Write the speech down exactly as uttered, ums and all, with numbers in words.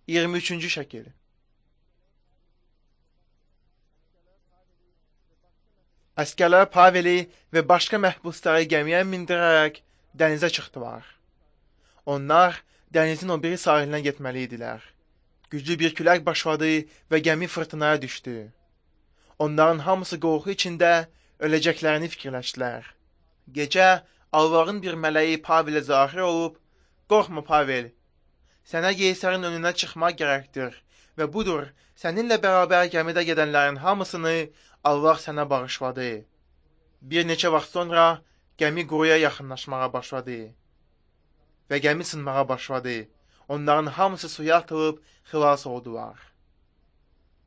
iyirmi üçüncü şəkil. Əsgərlər Paveli və başqa məhbusları gəmiyə mindirərək dənizə çıxdılar. Onlar dənizin o biri sahilinə getməli idilər. Güclü bir külək başladı və gəmi fırtınaya düşdü. Onların hamısı qorxu içində öləcəklərini fikirləşdilər. Gecə Allahın bir mələyi Pavelə zahir olub, "Qorxma Pavel, sənə Qeysarin önünə çıxmaq gərəkdir və budur, səninlə bərabər gəmidə gedənlərin hamısını Allah sənə bağışladı." Bir neçə vaxt sonra gəmi quruya yaxınlaşmağa başladı və gəmi sınmağa başladı. Onların hamısı suya atılıb xilas oldular.